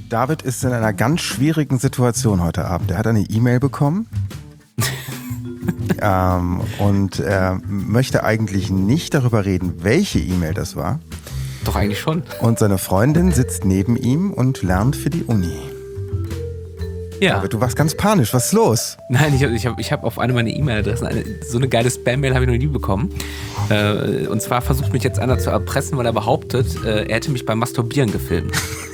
David ist in einer ganz schwierigen Situation heute Abend. Er hat eine E-Mail bekommen und er möchte eigentlich nicht darüber reden, welche E-Mail das war. Doch eigentlich schon. Und seine Freundin sitzt neben ihm und lernt für die Uni. Ja. David, du warst ganz panisch. Was ist los? Nein, ich hab auf eine meiner E-Mail-Adressen so eine geile Spam-Mail habe ich noch nie bekommen. Und zwar versucht mich jetzt einer zu erpressen, weil er behauptet, er hätte mich beim Masturbieren gefilmt.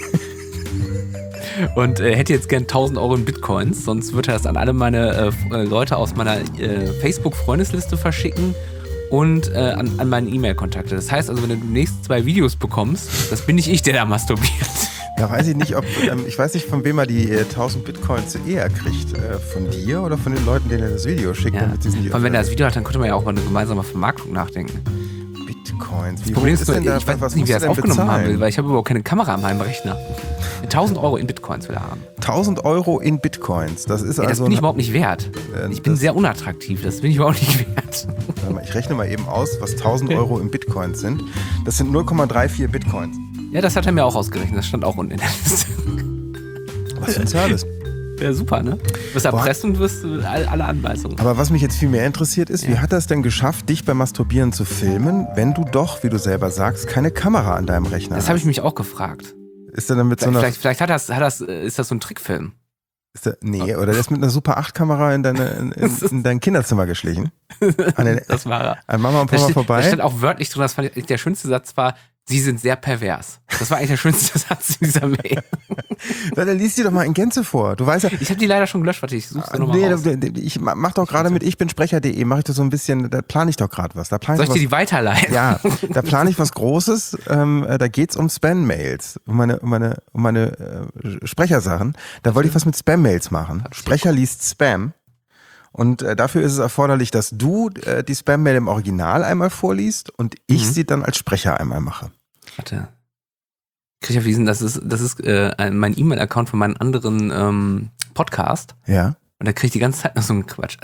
Und hätte jetzt gern 1.000 Euro in Bitcoins, sonst würde er das an alle meine Leute aus meiner Facebook-Freundesliste verschicken und an meine E-Mail-Kontakte. Das heißt also, wenn du demnächst 2 Videos bekommst, das bin nicht ich, der da masturbiert. Da weiß ich nicht, ich weiß nicht, von wem er die 1.000 Bitcoins eher kriegt. Von dir oder von den Leuten, denen er das Video schickt? Ja. Und wenn er das Video hat, dann könnte man ja auch mal eine gemeinsame Vermarktung nachdenken. Bitcoins. Das Problem ist nur, ich weiß nicht, wie er das aufgenommen haben will, weil ich habe überhaupt keine Kamera an meinem Rechner. 1.000 Euro in Bitcoins will er haben. 1.000 Euro in Bitcoins, das ist das also... bin ich überhaupt nicht wert. Ich bin sehr unattraktiv, das bin ich überhaupt nicht wert. Ich rechne mal eben aus, was 1.000 Euro in Bitcoins sind. Das sind 0,34 Bitcoins. Ja, das hat er mir auch ausgerechnet, das stand auch unten in der Liste. Was für ein Service. Ja, super, ne? Du wirst erpresst und wirst alle Anweisungen. Aber was mich jetzt viel mehr interessiert ist, wie hat er es denn geschafft, dich beim Masturbieren zu filmen, wenn du doch, wie du selber sagst, keine Kamera an deinem Rechner hast? Das habe ich mich auch gefragt. Ist er dann mit so einer... Vielleicht ist das so ein Trickfilm. Oder der ist mit einer Super 8-Kamera in dein Kinderzimmer geschlichen. Das war er. An Mama und Papa vorbei. Da stand auch wörtlich drin, das fand ich, der schönste Satz war, Sie sind sehr pervers. Das war eigentlich der schönste Satz in dieser Mail. Dann liest die doch mal in Gänze vor. Du weißt ja, ich habe die leider schon gelöscht, warte, ich suche sie nochmal raus. Ich mach doch gerade mit ichbinsprecher.de, mache ich das so ein bisschen, da plane ich doch gerade was. Soll ich dir die weiterleiten? Ja, da plane ich was Großes, da geht's um Spam-Mails, um meine Sprechersachen. Da wollte ich was mit Spam-Mails machen. Sprecher liest Spam. Und dafür ist es erforderlich, dass du die Spam-Mail im Original einmal vorliest und ich sie dann als Sprecher einmal mache. Warte. Krieg ich erwiesen, das ist mein E-Mail-Account von meinem anderen Podcast. Ja. Und da kriege ich die ganze Zeit noch so einen Quatsch.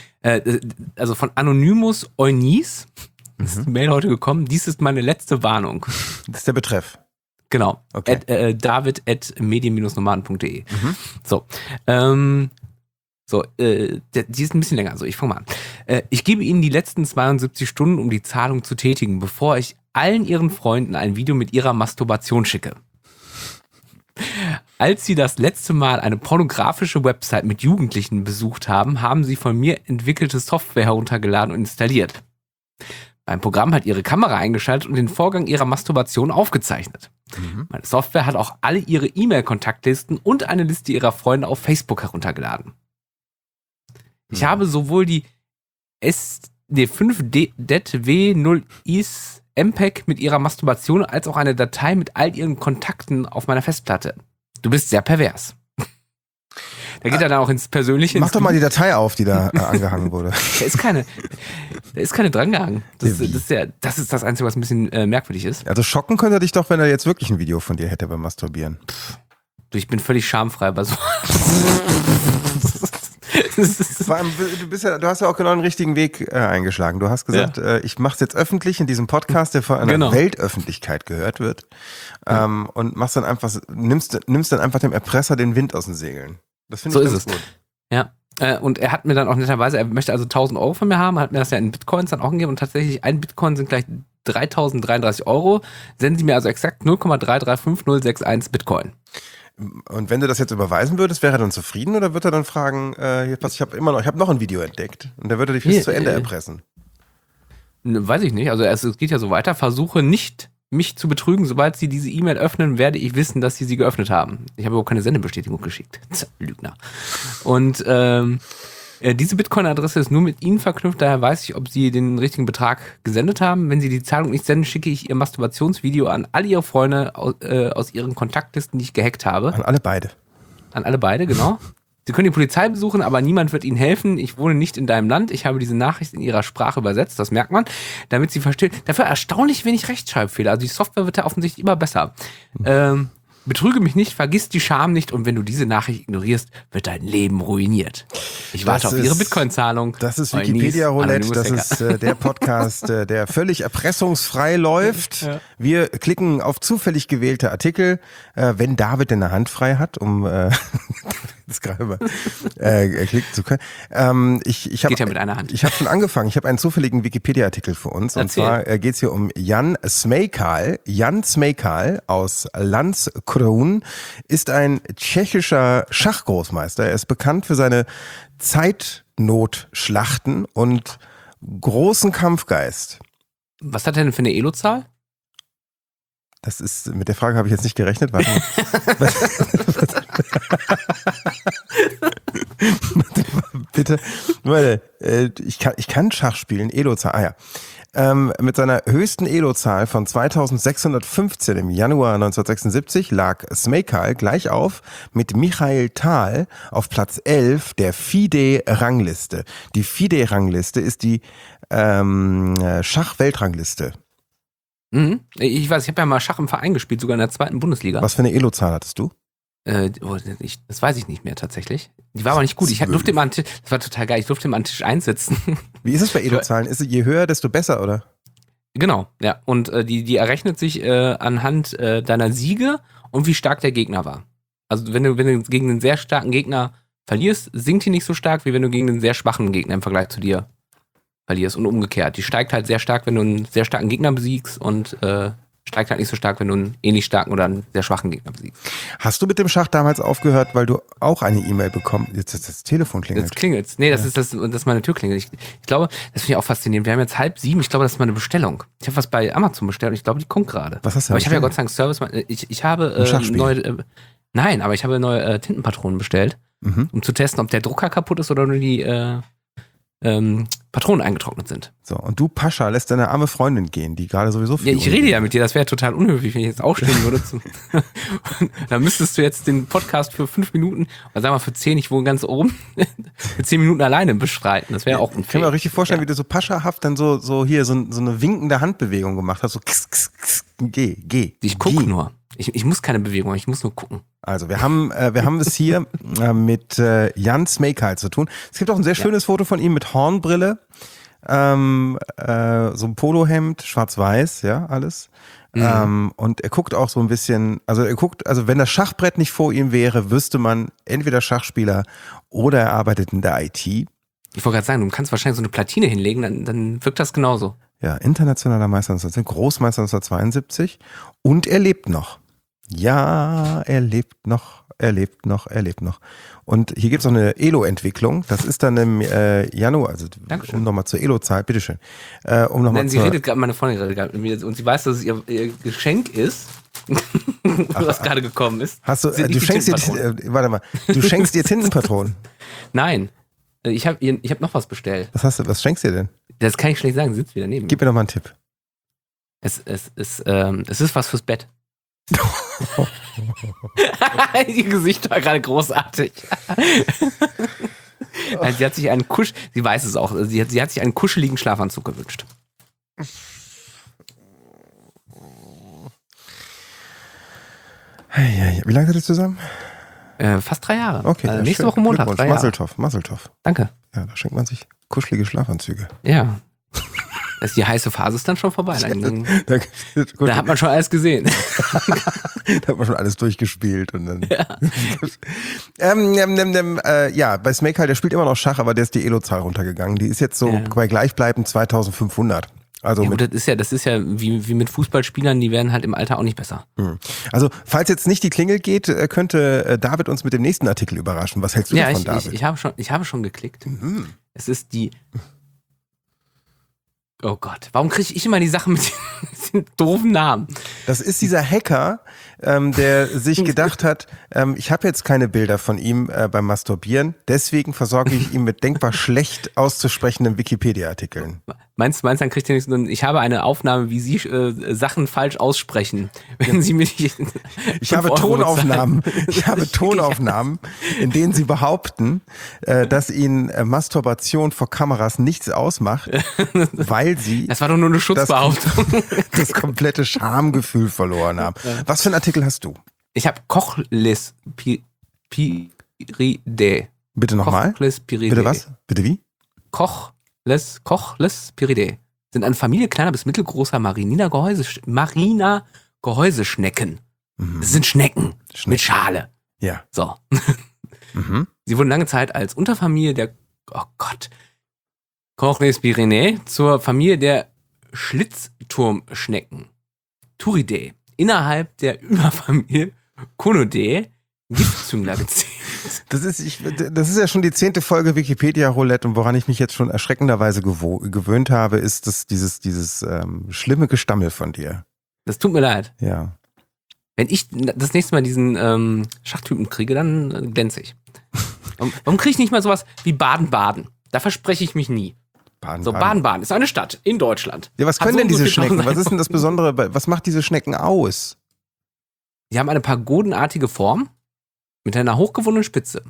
Also von Anonymous Eunice ist die Mail heute gekommen. Dies ist meine letzte Warnung. Das ist der Betreff. Genau. Okay. david@medien-nomaden.de. So. Die ist ein bisschen länger, also ich fange mal an. Ich gebe Ihnen die letzten 72 Stunden, um die Zahlung zu tätigen, bevor ich allen Ihren Freunden ein Video mit ihrer Masturbation schicke. Als Sie das letzte Mal eine pornografische Website mit Jugendlichen besucht haben, haben Sie von mir entwickelte Software heruntergeladen und installiert. Mein Programm hat Ihre Kamera eingeschaltet und den Vorgang Ihrer Masturbation aufgezeichnet. Meine Software hat auch alle Ihre E-Mail-Kontaktlisten und eine Liste Ihrer Freunde auf Facebook heruntergeladen. Ich habe sowohl die SD5DET-W0IS MPEG mit ihrer Masturbation als auch eine Datei mit all ihren Kontakten auf meiner Festplatte. Du bist sehr pervers. Da geht er dann auch ins Persönliche. Mach doch mal die Datei auf, die da angehangen wurde. Da ist keine drangehangen. Das ist das Einzige, was ein bisschen merkwürdig ist. Also schocken könnte er dich doch, wenn er jetzt wirklich ein Video von dir hätte beim Masturbieren. Ich bin völlig schamfrei bei so. Vor allem, du hast ja auch genau den richtigen Weg eingeschlagen. Du hast gesagt, ich mache es jetzt öffentlich in diesem Podcast, der von einer Weltöffentlichkeit gehört wird, und machst dann einfach, nimmst dann einfach dem Erpresser den Wind aus den Segeln. Das finde ich ganz gut. Ja. Und er hat mir dann auch netterweise, er möchte also 1.000 Euro von mir haben, hat mir das ja in Bitcoins dann auch gegeben und tatsächlich ein Bitcoin sind gleich 3.033 Euro. Senden Sie mir also exakt 0,335061 Bitcoin. Und wenn du das jetzt überweisen würdest, wäre er dann zufrieden oder wird er dann fragen, ich habe noch ein Video entdeckt und der würde dich bis zu Ende erpressen? Weiß ich nicht, also es geht ja so weiter, versuche nicht mich zu betrügen, sobald Sie diese E-Mail öffnen, werde ich wissen, dass Sie geöffnet haben. Ich habe überhaupt keine Sendebestätigung geschickt. Lügner. Und diese Bitcoin-Adresse ist nur mit Ihnen verknüpft, daher weiß ich, ob Sie den richtigen Betrag gesendet haben. Wenn Sie die Zahlung nicht senden, schicke ich Ihr Masturbationsvideo an alle Ihre Freunde aus Ihren Kontaktlisten, die ich gehackt habe. An alle beide. An alle beide, genau. Sie können die Polizei besuchen, aber niemand wird Ihnen helfen. Ich wohne nicht in deinem Land. Ich habe diese Nachricht in Ihrer Sprache übersetzt, das merkt man, damit Sie verstehen. Dafür erstaunlich wenig Rechtschreibfehler. Also die Software wird da offensichtlich immer besser. Betrüge mich nicht, vergiss die Scham nicht und wenn du diese Nachricht ignorierst, wird dein Leben ruiniert. Ich warte auf Ihre Bitcoin-Zahlung. Das ist Wikipedia Roulette, das ist der Podcast, der völlig erpressungsfrei läuft. Ja. Wir klicken auf zufällig gewählte Artikel, wenn David denn eine Hand frei hat, um das gerade mal klicken zu können. Ich Geht ja mit einer Hand. Ich habe schon angefangen, ich habe einen zufälligen Wikipedia-Artikel für uns. Und zwar geht es hier um Jan Smejkal. Jan Smejkal aus Landskrona ist ein tschechischer Schachgroßmeister. Er ist bekannt für seine Zeitnotschlachten und großen Kampfgeist. Was hat er denn für eine Elo-Zahl? Das ist, mit der Frage habe ich jetzt nicht gerechnet. Warte mal. Bitte. Warte, ich kann Schach spielen, Elo-Zahl. Ah ja. Mit seiner höchsten Elo-Zahl von 2615 im Januar 1976 lag Smejkal gleich auf mit Michael Tal auf Platz 11 der FIDE-Rangliste. Die FIDE-Rangliste ist die Schach-Weltrangliste. Ich weiß, ich habe ja mal Schach im Verein gespielt, sogar in der 2. Bundesliga. Was für eine Elo-Zahl hattest du? Das weiß ich nicht mehr tatsächlich. Die war aber nicht gut. Ich durfte immer das war total geil, ich durfte immer an den Tisch einsitzen. Wie ist es bei Elo-Zahlen? Ist es je höher, desto besser, oder? Genau, ja. Und die errechnet sich anhand deiner Siege und wie stark der Gegner war. Also wenn du gegen einen sehr starken Gegner verlierst, sinkt die nicht so stark, wie wenn du gegen einen sehr schwachen Gegner im Vergleich zu dir verlierst und umgekehrt. Die steigt halt sehr stark, wenn du einen sehr starken Gegner besiegst und steigt halt nicht so stark, wenn du einen ähnlich starken oder einen sehr schwachen Gegner besiegst. Hast du mit dem Schach damals aufgehört, weil du auch eine E-Mail bekommen? Jetzt das Telefon klingelt. Jetzt klingelt. Nee, das ist meine Tür klingelt. Ich glaube, das finde ich auch faszinierend. Wir haben jetzt 6:30. Ich glaube, das ist meine Bestellung. Ich habe was bei Amazon bestellt und ich glaube, die kommt gerade. Was hast du? Aber ich habe ja Gott sei Dank Service. Ich habe neue. Nein, aber ich habe neue Tintenpatronen bestellt, um zu testen, ob der Drucker kaputt ist oder nur die Patronen eingetrocknet sind. So, und du, Pascha, lässt deine arme Freundin gehen, die gerade sowieso viel. Ja, ich rede ja mit dir, das wäre total unhöflich, wenn ich jetzt aufstehen würde. Dann müsstest du jetzt den Podcast für 5 Minuten, oder sagen wir für 10, ich wohne ganz oben, für 10 Minuten alleine bestreiten. Das wäre auch unfair. Ich kann mir auch richtig vorstellen, wie du so Paschahaft dann so hier so eine winkende Handbewegung gemacht hast, so geh. Ich gucke nur. Ich muss keine Bewegung, ich muss nur gucken. Also wir haben es hier mit Jan Smejkal zu tun. Es gibt auch ein sehr schönes Foto von ihm mit Hornbrille, so ein Polohemd, schwarz-weiß, ja, alles. Und er guckt auch so ein bisschen, also wenn das Schachbrett nicht vor ihm wäre, wüsste man entweder Schachspieler oder er arbeitet in der IT. Ich wollte gerade sagen, du kannst wahrscheinlich so eine Platine hinlegen, dann wirkt das genauso. Ja, internationaler Meister 19, Großmeister 1972 und er lebt noch. Ja, er lebt noch. Und hier gibt es noch eine Elo-Entwicklung. Das ist dann im Januar, also Dankeschön. Um nochmal zur Elo-Zeit, bitteschön. Sie redet gerade, meine Freundin redet gerade mit mir und sie weiß, dass es ihr Geschenk ist, was gerade gekommen ist. Du schenkst dir Tintenpatronen? Nein, ich hab noch was bestellt. Was schenkst du dir denn? Das kann ich schlecht sagen, sie sitzt wieder neben mir. Gib mir doch mal einen Tipp. Es ist was fürs Bett. Ihr Gesicht war gerade großartig. Also sie hat sich sie weiß es auch, sie hat sich einen kuscheligen Schlafanzug gewünscht. Wie lange seid ihr zusammen? Fast 3 Jahre. Okay. Nächste Woche Montag. Mazeltov. Danke. Ja, da schenkt man sich kuschelige Schlafanzüge. Ja. Die heiße Phase ist dann schon vorbei. Da hat man schon alles gesehen. Da hat man schon alles durchgespielt. Und dann bei Smejkal, der spielt immer noch Schach, aber der ist die Elo-Zahl runtergegangen. Die ist jetzt so bei gleichbleibend 2500. Also das ist ja wie mit Fußballspielern, die werden halt im Alter auch nicht besser. Also, falls jetzt nicht die Klingel geht, könnte David uns mit dem nächsten Artikel überraschen. Was hältst du davon, David? Ich habe schon geklickt. Es ist die... Oh Gott, warum kriege ich immer die Sachen mit den doofen Namen? Das ist dieser Hacker, der sich gedacht hat, ich habe jetzt keine Bilder von ihm beim Masturbieren, deswegen versorge ich ihn mit denkbar schlecht auszusprechenden Wikipedia-Artikeln. Meinst du, dann kriegt ihr nicht so ich habe eine Aufnahme, wie Sie Sachen falsch aussprechen, wenn Sie mir nicht Ich habe Tonaufnahmen, in denen Sie behaupten, dass Ihnen Masturbation vor Kameras nichts ausmacht, weil Sie das war doch nur eine Schutzbehauptung. das komplette Schamgefühl verloren haben. Was für einen Artikel hast du? Ich habe Cochlespiridä. Bitte nochmal. Bitte was? Bitte wie? Cochlespiridä. Sind eine Familie kleiner bis mittelgroßer mariner Gehäuseschnecken. Das sind Schnecken mit Schale. Ja. So. Sie wurden lange Zeit als Unterfamilie der Cochlespiridäe zur Familie der Schlitzturmschnecken Thuridae innerhalb der Überfamilie Conodea Giftzüngler gezählt. Das ist ja schon die 10. Folge Wikipedia-Roulette und woran ich mich jetzt schon erschreckenderweise gewöhnt habe, ist dieses schlimme Gestammel von dir. Das tut mir leid. Ja. Wenn ich das nächste Mal diesen Schachtypen kriege, dann glänze ich. Warum kriege ich nicht mal sowas wie Baden-Baden? Da verspreche ich mich nie. Baden-Baden ist eine Stadt in Deutschland. Ja, was können denn diese Schnecken? Was ist denn das Besondere? Was macht diese Schnecken aus? Die haben eine pagodenartige Form mit einer hochgewundenen Spitze.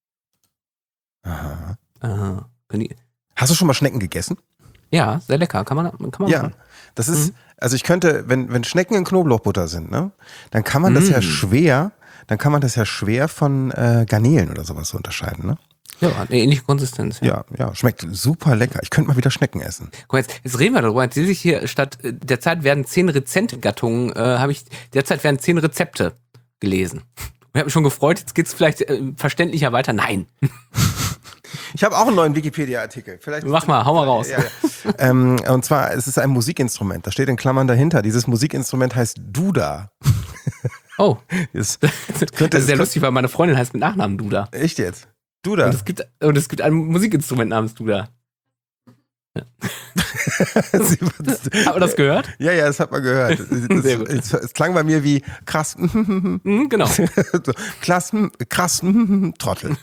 Aha. Hast du schon mal Schnecken gegessen? Ja, sehr lecker. Kann man ja, machen. Das ist, also ich könnte, wenn Schnecken in Knoblauchbutter sind, ne, dann kann man das ja schwer von Garnelen oder sowas so unterscheiden, ne? Ja, hat eine ähnliche Konsistenz. Ja, schmeckt super lecker. Ich könnte mal wieder Schnecken essen. Guck mal, jetzt reden wir darüber. Jetzt lese ich hier, statt derzeit werden 10 Rezentgattungen, derzeit werden 10 Rezepte gelesen. Ich habe mich schon gefreut, jetzt geht's vielleicht verständlicher weiter. Nein. Ich habe auch einen neuen Wikipedia-Artikel. Mach mal, hau mal raus. Ja. Und zwar, es ist ein Musikinstrument. Da steht in Klammern dahinter. Dieses Musikinstrument heißt Duda. Oh. Das ist sehr lustig, weil meine Freundin heißt mit Nachnamen Duda. Echt jetzt? Duda. Und es gibt ein Musikinstrument namens Duda. Ja. Hat man das gehört? Ja, das hat man gehört. Es klang bei mir wie krass. Genau. So, krass, Trottel.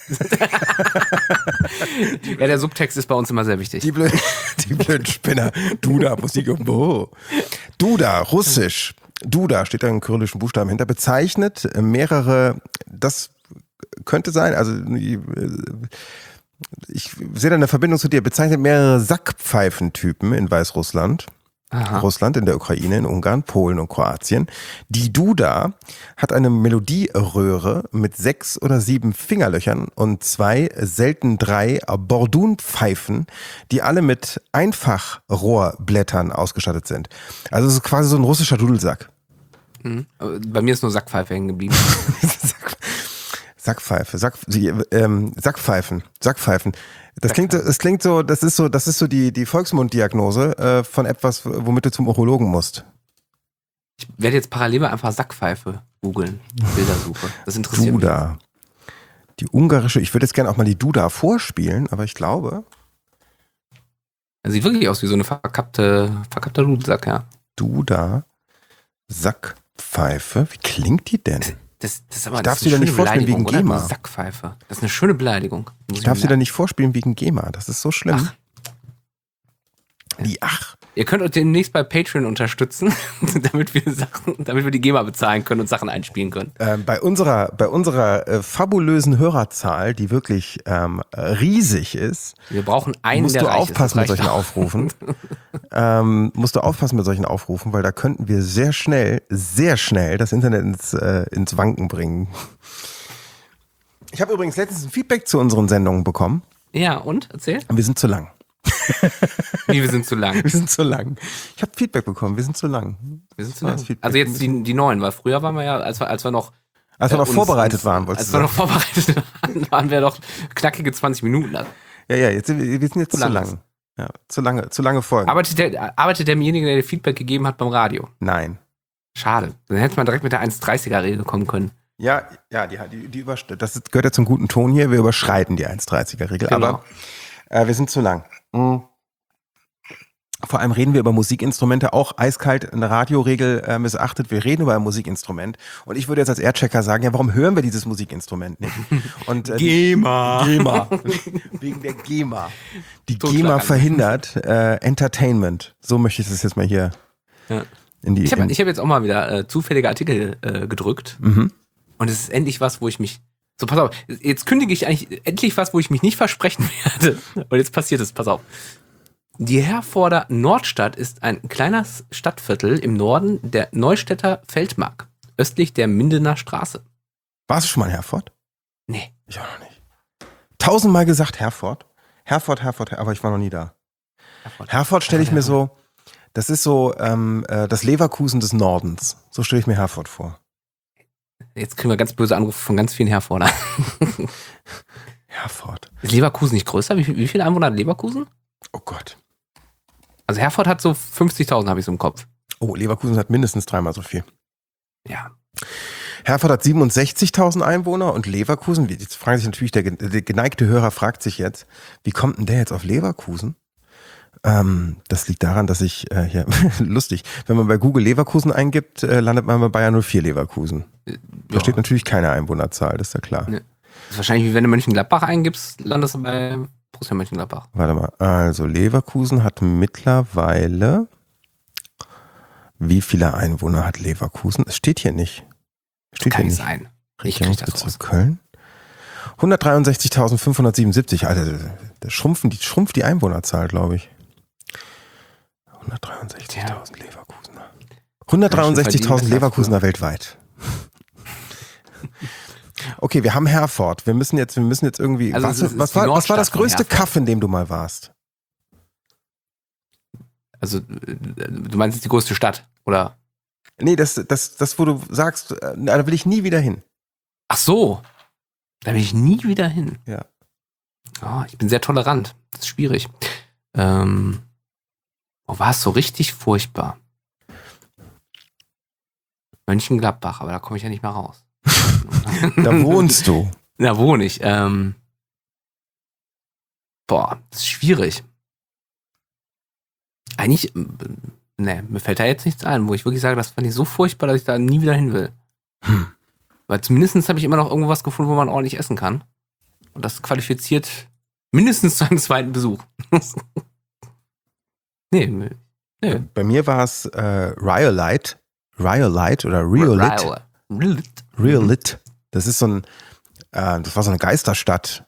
Ja, der Subtext ist bei uns immer sehr wichtig. Die blöden Spinner. Duda, Musik. Duda, Russisch. Duda steht da in kyrillischen Buchstaben hinter, bezeichnet mehrere, das könnte sein, also ich sehe da eine Verbindung zu dir, bezeichnet mehrere Sackpfeifentypen in Weißrussland, Russland, in der Ukraine, in Ungarn, Polen und Kroatien. Die Duda hat eine Melodieröhre mit 6 oder 7 Fingerlöchern und 2, selten 3 Bordunpfeifen, die alle mit Einfachrohrblättern ausgestattet sind. Also es ist quasi so ein russischer Dudelsack. Bei mir ist nur Sackpfeife hängen geblieben. Sackpfeifen. Das klingt so, das ist so die Volksmunddiagnose von etwas, womit du zum Urologen musst. Ich werde jetzt parallel mal einfach Sackpfeife googeln, Bildersuche. Das interessiert Duda. mich. Die ungarische, ich würde jetzt gerne auch mal die Duda vorspielen, aber ich glaube. Das sieht wirklich aus wie so eine verkappter Dudelsack, ja. Duda, Sackpfeife, wie klingt die denn? Das ist aber, ich darf sie da nicht vorspielen wegen GEMA. Sackpfeife. Das ist eine schöne Beleidigung. Ich darf sie da nicht vorspielen wegen GEMA. Das ist so schlimm. Ach. Ihr könnt uns demnächst bei Patreon unterstützen, damit wir die GEMA bezahlen können und Sachen einspielen können. Bei unserer fabulösen Hörerzahl, die wirklich riesig ist, wir brauchen einen, musst du aufpassen mit solchen Aufrufen. Musst du aufpassen mit solchen Aufrufen, weil da könnten wir sehr schnell das Internet ins Wanken bringen. Ich habe übrigens letztens ein Feedback zu unseren Sendungen bekommen. Ja, und? Erzähl. Wir sind zu lang. Wie, wir sind zu lang? Wir sind zu lang. Ich habe Feedback bekommen, wir sind zu lang. Wir sind zu lang. Also jetzt die neuen, weil früher waren wir ja, als wir noch vorbereitet waren, wolltest du sagen. Als wir noch vorbereitet waren wir doch knackige 20 Minuten. Ja, wir sind jetzt zu lang. Ja, zu lange Folgen. Arbeitet derjenige, der dir Feedback gegeben hat, beim Radio? Nein. Schade. Dann hätte man direkt mit der 1,30er-Regel kommen können. Ja, das gehört ja zum guten Ton hier. Wir überschreiten die 1,30er-Regel. Genau. Aber wir sind zu lang. Vor allem reden wir über Musikinstrumente, auch eiskalt eine Radioregel missachtet. Wir reden über ein Musikinstrument. Und ich würde jetzt als Airchecker sagen, ja, warum hören wir dieses Musikinstrument nicht? Und, GEMA. Wegen der GEMA. Die GEMA verhindert Entertainment. So möchte ich das jetzt mal hier in die... Ich hab jetzt auch mal wieder zufällige Artikel gedrückt. Mhm. Und es ist endlich was, wo ich mich... So, pass auf, jetzt kündige ich eigentlich endlich was, wo ich mich nicht versprechen werde. Und jetzt passiert es, pass auf. Die Herforder Nordstadt ist ein kleines Stadtviertel im Norden der Neustädter Feldmark. östlich der Mindener Straße. Warst du schon mal in Herford? Nee. Ich auch noch nicht. 1000-mal gesagt Herford. Herford, aber ich war noch nie da. Herford stelle ich mir so, das ist so das Leverkusen des Nordens. So stelle ich mir Herford vor. Jetzt kriegen wir ganz böse Anrufe von ganz vielen Herforder. Herford. Ist Leverkusen nicht größer? Wie viele Einwohner hat Leverkusen? Oh Gott. Also Herford hat so 50.000, habe ich so im Kopf. Oh, Leverkusen hat mindestens 3-mal so viel. Ja. Herford hat 67.000 Einwohner und Leverkusen, jetzt fragt sich natürlich der geneigte Hörer fragt sich jetzt, wie kommt denn der jetzt auf Leverkusen? Das liegt daran, dass ich hier, lustig, wenn man bei Google Leverkusen eingibt, landet man bei Bayern 04 Leverkusen. Da steht natürlich keine Einwohnerzahl, das ist ja klar. Nee. Das ist wahrscheinlich wie wenn du Mönchengladbach eingibst, landest du bei Borussia Mönchengladbach. Warte mal, also Leverkusen hat mittlerweile, wie viele Einwohner hat Leverkusen? Es steht hier nicht. Steht Kann hier nicht nicht. sein. Ich krieg das Bezirk raus. Köln? 163.577, Alter, da schrumpft die Einwohnerzahl, glaube ich. 163.000 Leverkusener. 163.000 Leverkusener weltweit. Okay, wir haben Herford. Wir müssen jetzt irgendwie. Also was war das größte Kaff, in dem du mal warst? Also, du meinst jetzt die größte Stadt, oder? Nee, das, wo du sagst, da will ich nie wieder hin. Ach so. Da will ich nie wieder hin. Ja. Oh, ich bin sehr tolerant. Das ist schwierig. War es so richtig furchtbar? Mönchengladbach, aber da komme ich ja nicht mehr raus. Da wohnst du. Da wohne ich. Das ist schwierig. Eigentlich, mir fällt da jetzt nichts ein, wo ich wirklich sage, das fand ich so furchtbar, dass ich da nie wieder hin will. Weil zumindest habe ich immer noch irgendwo was gefunden, wo man ordentlich essen kann. Und das qualifiziert mindestens zu einem zweiten Besuch. Nee. Bei mir war es Rhyolite oder Rhyolite. Das ist das war so eine Geisterstadt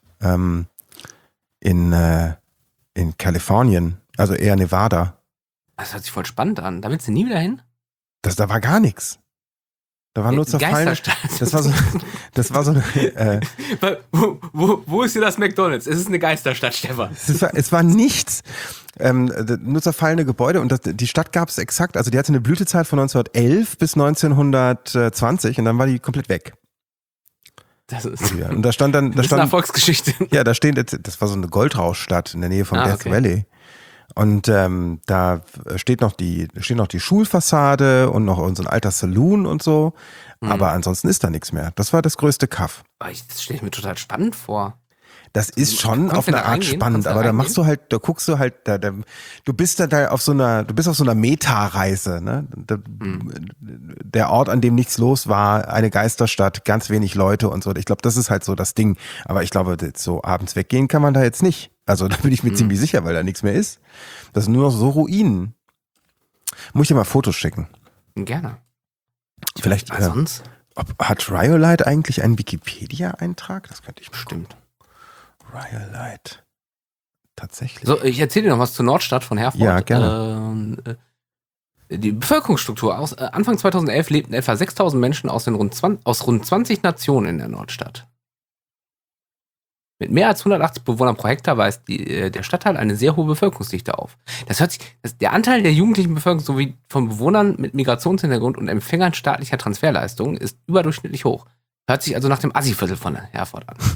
in Kalifornien, also eher Nevada. Das hört sich voll spannend an. Da willst du nie wieder hin? Da war gar nichts. Da war nur zerfallen. Geisterstadt. Das war so eine. Wo ist hier das McDonald's? Es ist eine Geisterstadt, Stefan. Es war nichts. Nur zerfallene Gebäude und die Stadt gab es exakt, also die hatte eine Blütezeit von 1911 bis 1920 und dann war die komplett weg. Das ist, ja, und da stand dann, eine Erfolgsgeschichte. Ja, das war so eine Goldrauschstadt in der Nähe von Death Valley. Und da steht noch die Schulfassade und noch so ein alter Saloon und so. Aber ansonsten ist da nichts mehr. Das war das größte Kaff. Das stelle ich mir total spannend vor. Das ist schon auf eine Art spannend, aber da machst du halt, da guckst du halt, du bist auf so einer Meta-Reise, ne? Der Ort, an dem nichts los war, eine Geisterstadt, ganz wenig Leute und so. Ich glaube, das ist halt so das Ding. Aber ich glaube, so abends weggehen kann man da jetzt nicht. Also da bin ich mir ziemlich sicher, weil da nichts mehr ist. Das sind nur noch so Ruinen. Muss ich dir mal Fotos schicken? Gerne. Vielleicht, sonst? Hat Rhyolite eigentlich einen Wikipedia-Eintrag? Das könnte ich bestimmt. Rhyolite. Tatsächlich. So, ich erzähle dir noch was zur Nordstadt von Herford. Ja, gerne. Die Bevölkerungsstruktur. Anfang 2011 lebten etwa 6.000 Menschen aus rund 20 Nationen in der Nordstadt. Mit mehr als 180 Bewohnern pro Hektar weist der Stadtteil eine sehr hohe Bevölkerungsdichte auf. Der Anteil der jugendlichen Bevölkerung sowie von Bewohnern mit Migrationshintergrund und Empfängern staatlicher Transferleistungen ist überdurchschnittlich hoch. Hört sich also nach dem Assi-Viertel von Herford an.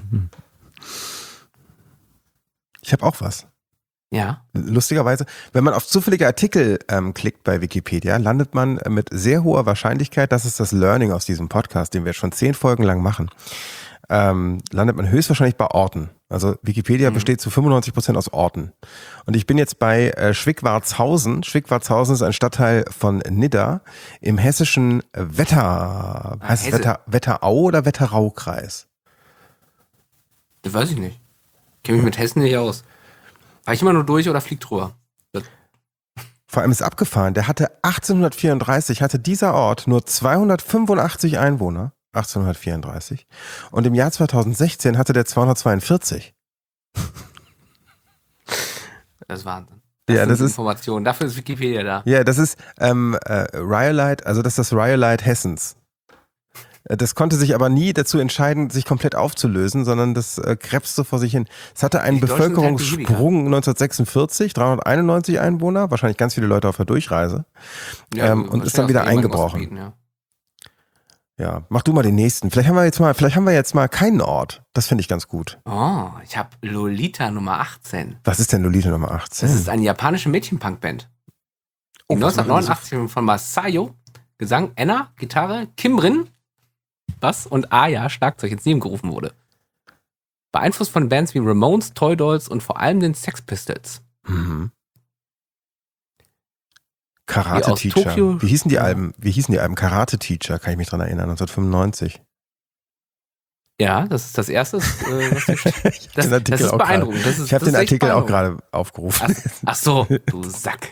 Ich habe auch was. Ja. Lustigerweise, wenn man auf zufällige Artikel klickt bei Wikipedia, landet man mit sehr hoher Wahrscheinlichkeit, das ist das Learning aus diesem Podcast, den wir schon 10 Folgen lang machen, landet man höchstwahrscheinlich bei Orten. Also Wikipedia besteht zu 95% aus Orten. Und ich bin jetzt bei Schwickwartshausen. Schwickwartshausen ist ein Stadtteil von Nidda im hessischen Wetterau oder Wetteraukreis. Das weiß ich nicht. Ich kenne mich mit Hessen nicht aus. Fahr ich immer nur durch oder flieg drüber? Vor allem ist abgefahren. Der hatte 1834, hatte dieser Ort nur 285 Einwohner. 1834. Und im Jahr 2016 hatte der 242. Das ist Wahnsinn. Das ist Information. Dafür ist Wikipedia da. Ja, das ist Rhyolite, also das ist das Rhyolite Hessens. Das konnte sich aber nie dazu entscheiden, sich komplett aufzulösen, sondern das krebste vor sich hin. Es hatte einen Die Deutschen sind halt Bevölkerungssprung 1946, 391 Einwohner, wahrscheinlich ganz viele Leute auf der Durchreise, und ist dann wieder eingebrochen. Ja, mach du mal den nächsten. Vielleicht haben wir jetzt mal keinen Ort. Das finde ich ganz gut. Oh, ich habe Lolita Nummer 18. Was ist denn Lolita Nummer 18? Das ist eine japanische Mädchenpunkband. 1989 von Masayo, Gesang, Enna, Gitarre, Kimrin, Bass und Aya, Schlagzeug, ins Leben gerufen wurde. Beeinflusst von Bands wie Ramones, Toy Dolls und vor allem den Sex Pistols. Mhm. Karate Teacher. Tokio. Wie hießen die Alben? Karate Teacher, kann ich mich dran erinnern, 1995. Ja, das ist das Erste, was du das ist beeindruckend. Ich habe den Artikel auch gerade aufgerufen. Ach so, du Sack.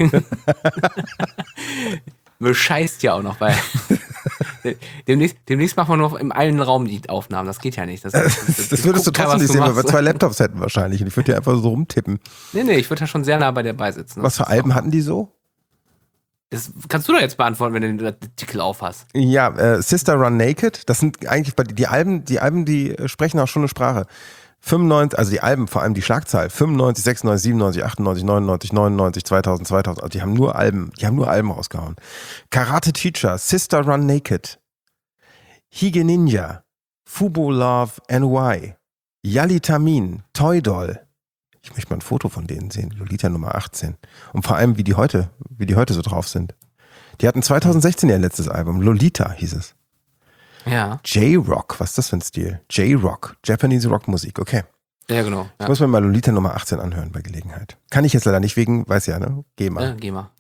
Bescheißt ja auch noch bei. Demnächst machen wir nur im einen Raum die Aufnahmen. Das geht ja nicht. Das würdest du trotzdem nicht sehen, weil wir 2 Laptops hätten wahrscheinlich. Und ich würde dir einfach so rumtippen. Nee, ich würde da schon sehr nah bei dir beisitzen. Was für Alben hatten die so? Das kannst du doch jetzt beantworten, wenn du den Artikel aufhast. Ja, Sister Run Naked, das sind eigentlich die Alben, die sprechen auch schon eine Sprache. 95, also die Alben, vor allem die Schlagzahl, 95, 96, 97, 98, 99, 99, 2000, also die haben nur Alben rausgehauen. Karate Teacher, Sister Run Naked, Hige Ninja, Fubo Love NY, Yalitamin, Toy Doll. Ich möchte mal ein Foto von denen sehen, Lolita Nummer 18. Und vor allem, wie die heute so drauf sind. Die hatten 2016 ihr letztes Album, Lolita hieß es. Ja. J-Rock, was ist das für ein Stil? J-Rock, Japanese Rockmusik, okay. Ja, genau. Ja. Ich muss mir mal Lolita Nummer 18 anhören bei Gelegenheit. Kann ich jetzt leider nicht weiß ja, ne? GEMA. Ja, GEMA.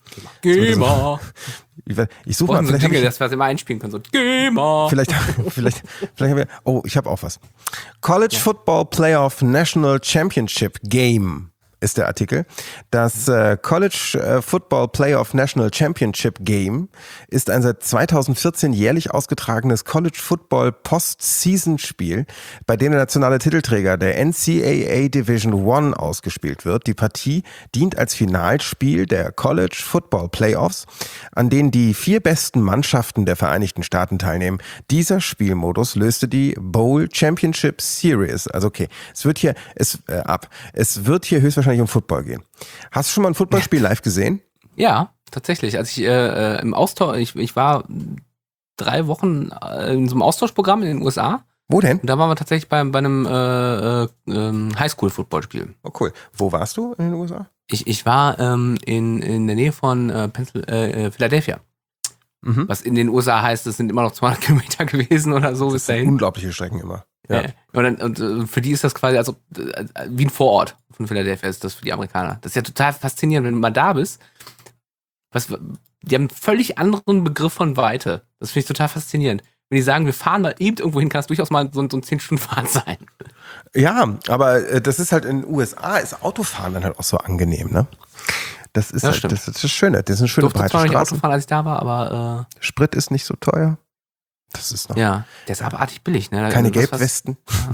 Ich suche mal, vielleicht Jingle, dass wir das immer einspielen können. So, GEMA. Vielleicht haben wir, ich habe auch was. College Football Playoff National Championship Game ist der Artikel. Das College Football Playoff National Championship Game ist ein seit 2014 jährlich ausgetragenes College Football Postseason-Spiel, bei dem der nationale Titelträger der NCAA Division I ausgespielt wird. Die Partie dient als Finalspiel der College Football Playoffs, an denen die 4 besten Mannschaften der Vereinigten Staaten teilnehmen. Dieser Spielmodus löste die Bowl Championship Series. Also okay, es wird hier höchstwahrscheinlich um Football gehen. Hast du schon mal ein Footballspiel live gesehen? Ja, tatsächlich. Als ich im Austausch, ich war 3 Wochen in so einem Austauschprogramm in den USA. Wo denn? Und da waren wir tatsächlich bei einem Highschool-Footballspiel. Oh cool. Wo warst du in den USA? Ich war in der Nähe von Philadelphia. Mhm. Was in den USA heißt, es sind immer noch 200 Kilometer gewesen oder so bis dahin. Unglaubliche Strecken immer. Ja. Und für die ist das quasi wie ein Vorort von Philadelphia ist das für die Amerikaner. Das ist ja total faszinierend, wenn du mal da bist. Die haben einen völlig anderen Begriff von Weite. Das finde ich total faszinierend. Wenn die sagen, wir fahren mal eben irgendwo hin, kann es durchaus mal so ein 10-Stunden-Fahrt sein. Ja, aber das ist halt in den USA, ist Autofahren dann halt auch so angenehm, ne? Das ist halt, das ist das Schöne. Das ist eine schöne breite Straße. Ich durfte zwar nicht Autofahren, als ich da war, aber Sprit ist nicht so teuer. Das ist noch. Ja, der ist abartig billig, ne? Keine Gelbwesten.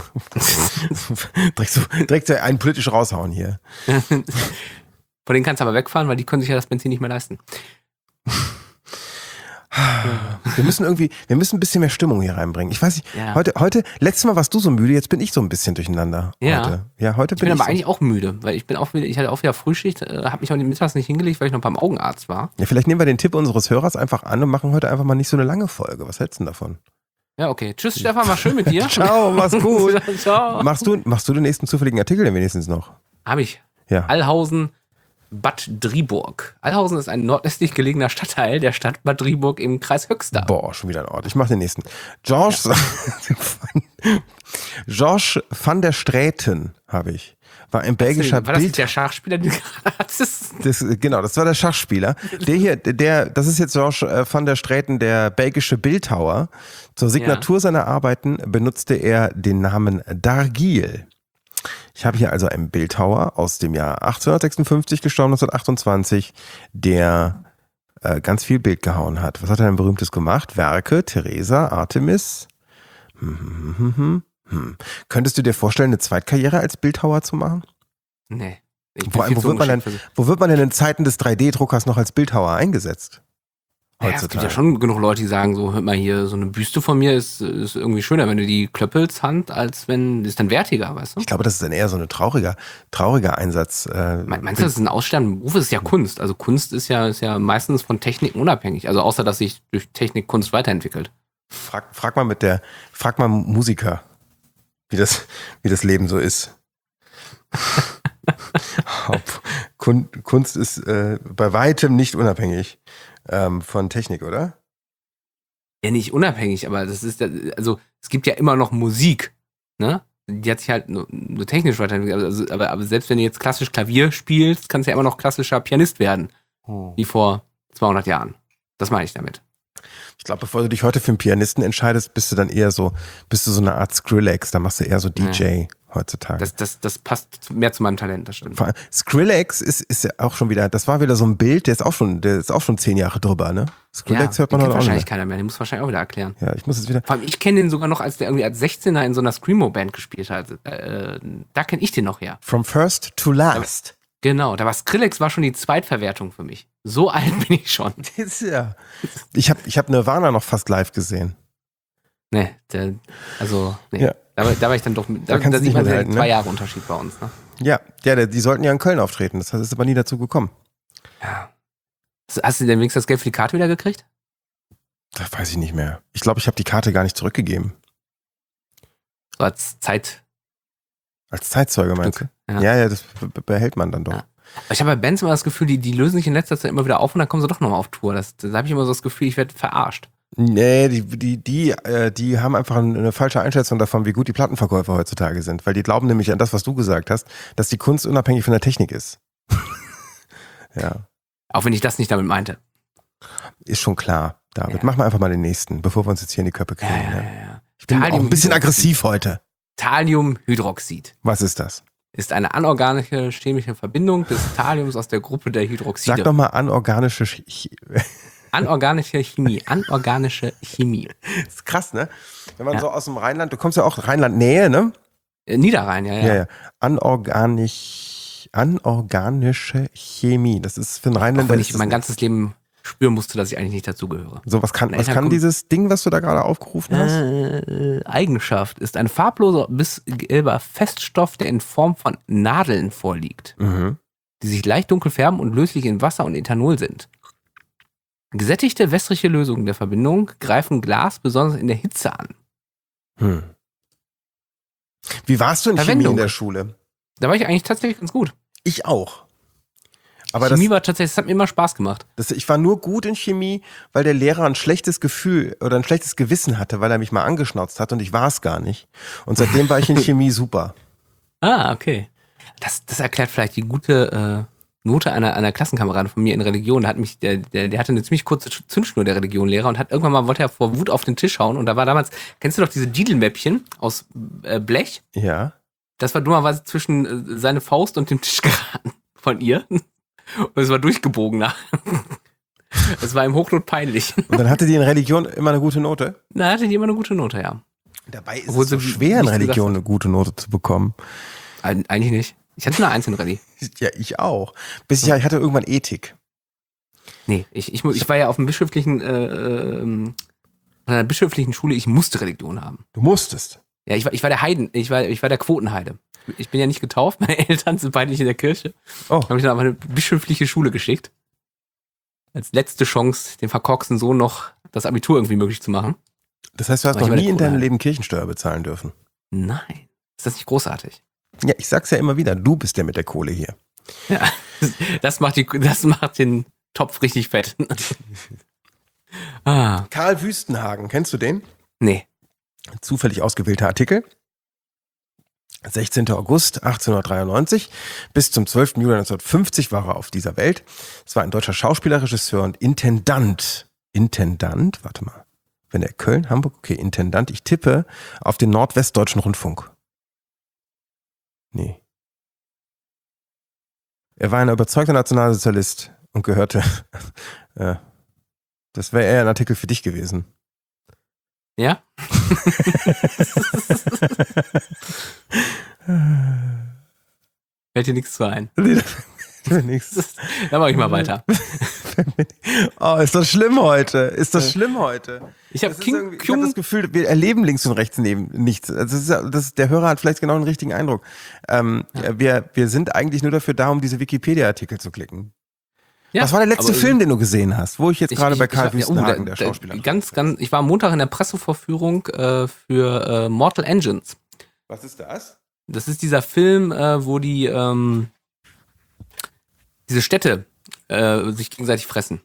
Direkt einen politisch raushauen hier. Von denen kannst du aber wegfahren, weil die können sich ja das Benzin nicht mehr leisten. Wir müssen ein bisschen mehr Stimmung hier reinbringen. Ich weiß nicht, heute, letztes Mal warst du so müde, jetzt bin ich so ein bisschen durcheinander. Ja. Heute ich bin aber eigentlich auch müde, weil ich hatte auch wieder Frühschicht, habe mich heute mittags nicht hingelegt, weil ich noch beim Augenarzt war. Ja, vielleicht nehmen wir den Tipp unseres Hörers einfach an und machen heute einfach mal nicht so eine lange Folge. Was hältst du denn davon? Ja, okay. Tschüss, Stefan, war schön mit dir. Ciao, mach's gut. Ciao. Machst du den nächsten zufälligen Artikel denn wenigstens noch? Hab ich. Ja. Allhausen, Bad Driburg. Allhausen ist ein nordöstlich gelegener Stadtteil der Stadt Bad Driburg im Kreis Höxter. Boah, schon wieder ein Ort. Ich mach den nächsten. George van der Straeten habe ich. War ein belgischer War das der Schachspieler, den du gerade hattest? Genau, das war der Schachspieler. Das ist jetzt George van der Straeten, der belgische Bildhauer. Zur Signatur seiner Arbeiten benutzte er den Namen Dargil. Ich habe hier also einen Bildhauer aus dem Jahr 1856, gestorben 1928, der ganz viel Bild gehauen hat. Was hat er denn Berühmtes gemacht? Werke, Theresa, Artemis. Könntest du dir vorstellen, eine Zweitkarriere als Bildhauer zu machen? Nee. Wo wird man denn in Zeiten des 3D-Druckers noch als Bildhauer eingesetzt? Ja, es gibt ja schon genug Leute, die sagen, so, hört mal hier, so eine Büste von mir ist irgendwie schöner, wenn du die klöppelst, Hand, als wenn, ist dann wertiger, weißt du? Ich glaube, das ist dann eher so ein trauriger Einsatz. Meinst du, das ist ein aussterbender Beruf? Das ist ja Kunst. Also Kunst ist ja meistens von Techniken unabhängig. Also außer, dass sich durch Technik Kunst weiterentwickelt. Frag mal Musiker, wie das Leben so ist. Kunst ist bei weitem nicht unabhängig von Technik, oder? Ja, nicht unabhängig, aber das ist ja, also es gibt ja immer noch Musik, ne? Die hat sich halt nur technisch weiterentwickelt. Also, aber selbst wenn du jetzt klassisch Klavier spielst, kannst du ja immer noch klassischer Pianist werden, wie vor 200 Jahren. Das meine ich damit. Ich glaube, bevor du dich heute für einen Pianisten entscheidest, bist du so eine Art Skrillex, da machst du eher so DJ heutzutage. Das passt mehr zu meinem Talent, das stimmt. Skrillex ist ja auch schon wieder, das war wieder so ein Bild, der ist auch schon 10 Jahre drüber, ne? Skrillex hört man heute auch wahrscheinlich nicht. keiner mehr, den muss wahrscheinlich auch wieder erklären. Ja, ich muss es wieder. Vor allem, ich kenne den sogar noch, als der irgendwie als 16er in so einer Screamo-Band gespielt hat. Da kenne ich den noch her. From first to last. Genau, da war Skrillex war schon die Zweitverwertung für mich. So alt bin ich schon. Ja. Ich hab Nirvana noch fast live gesehen. Nee. Ja. Da war ich dann doch, da sieht man den 2 Jahre Unterschied bei uns, ne? Ja, die sollten ja in Köln auftreten, das ist aber nie dazu gekommen. Ja. Hast du denn wenigstens das Geld für die Karte wieder gekriegt? Das weiß ich nicht mehr. Ich glaube, ich habe die Karte gar nicht zurückgegeben. So als Zeitzeuge, meinst du? Ja, das behält man dann doch. Ja. Ich habe bei Bands immer das Gefühl, die lösen sich in letzter Zeit immer wieder auf und dann kommen sie doch nochmal auf Tour. Da habe ich immer so das Gefühl, ich werde verarscht. Nee, die haben einfach eine falsche Einschätzung davon, wie gut die Plattenverkäufer heutzutage sind. Weil die glauben nämlich an das, was du gesagt hast, dass die Kunst unabhängig von der Technik ist. Ja. Auch wenn ich das nicht damit meinte. Ist schon klar, David. Mach mal einfach mal den nächsten, bevor wir uns jetzt hier in die Köpfe kriegen. Ja. Ich bin auch ein bisschen aggressiv heute. Thalliumhydroxid. Was ist das? Ist eine anorganische chemische Verbindung des Thalliums aus der Gruppe der Hydroxide. Sag doch mal anorganische Anorganische Chemie. Das ist krass, ne? Wenn man so aus dem Rheinland, du kommst ja auch Rheinland-Nähe, ne? Niederrhein, ja. Anorganische Chemie. Das ist für einen Rheinländer. Auch wenn ich mein ganzes Leben spüren musste, dass ich eigentlich nicht dazugehöre. So, was kann dieses Ding, was du da gerade aufgerufen hast? Eigenschaft ist ein farbloser bis gelber Feststoff, der in Form von Nadeln vorliegt, die sich leicht dunkel färben und löslich in Wasser und Ethanol sind. Gesättigte wässrige Lösungen der Verbindung greifen Glas besonders in der Hitze an. Wie warst du in Chemie in der Schule? Da war ich eigentlich tatsächlich ganz gut. Ich auch. Aber Chemie war tatsächlich, das hat mir immer Spaß gemacht. Ich war nur gut in Chemie, weil der Lehrer ein schlechtes Gefühl oder ein schlechtes Gewissen hatte, weil er mich mal angeschnauzt hat und ich war es gar nicht. Und seitdem war ich in Chemie super. Ah, okay. Das erklärt vielleicht die gute Note einer Klassenkameradin von mir in Religion. Der hatte eine ziemlich kurze Zündschnur, der Religionlehrer, und wollte er vor Wut auf den Tisch hauen. Und da war damals, kennst du doch diese Didelmäppchen aus Blech? Ja. Das war dummerweise zwischen seine Faust und dem Tisch geraten von ihr. Und es war durchgebogen. Es war ihm Hochnot peinlich. Und dann hatte die in Religion immer eine gute Note? Na, hatte die immer eine gute Note, ja. Dabei ist es so schwer, in Religion eine gute Note zu bekommen. Eigentlich nicht. Ich hatte eine 1 in Rallye. Ja, ich auch. Ich hatte irgendwann Ethik. Nee, ich war ja auf dem bischöflichen, einer bischöflichen Schule, ich musste Religion haben. Du musstest? Ja, ich war der Heiden, ich war der Quotenheide. Ich bin ja nicht getauft, meine Eltern sind beide nicht in der Kirche. Oh. Habe ich dann auf eine bischöfliche Schule geschickt. Als letzte Chance, dem verkorksten Sohn noch das Abitur irgendwie möglich zu machen. Das heißt, du hast noch nie in deinem Leben Kirchensteuer bezahlen dürfen? Nein. Ist das nicht großartig? Ja, ich sag's ja immer wieder, du bist der mit der Kohle hier. Ja, das macht den Topf richtig fett. Karl Wüstenhagen, kennst du den? Nee. Zufällig ausgewählter Artikel. 16. August 1893 bis zum 12. Juli 1950 war er auf dieser Welt. Es war ein deutscher Schauspieler, Regisseur und Intendant. Warte mal. Wenn der Köln, Hamburg, okay, Intendant. Ich tippe auf den Nordwestdeutschen Rundfunk. Nee. Er war ein überzeugter Nationalsozialist und gehörte, das wäre eher ein Artikel für dich gewesen. Ja? Fällt dir nichts zu ein? Nee, nichts. Dann mache ich mal weiter. Oh, ist das schlimm heute? Ist das schlimm heute? Ich habe Ich hab das Gefühl, wir erleben links und rechts neben nichts. Also der Hörer hat vielleicht genau den richtigen Eindruck. Wir sind eigentlich nur dafür da, um diese Wikipedia-Artikel zu klicken. Ja, was war der letzte Film, den du gesehen hast? Wo ich jetzt gerade bei Karl Wüstenhagen, der Schauspieler. Ich war am Montag in der Pressevorführung für Mortal Engines. Was ist das? Das ist dieser Film, wo diese Städte sich gegenseitig fressen.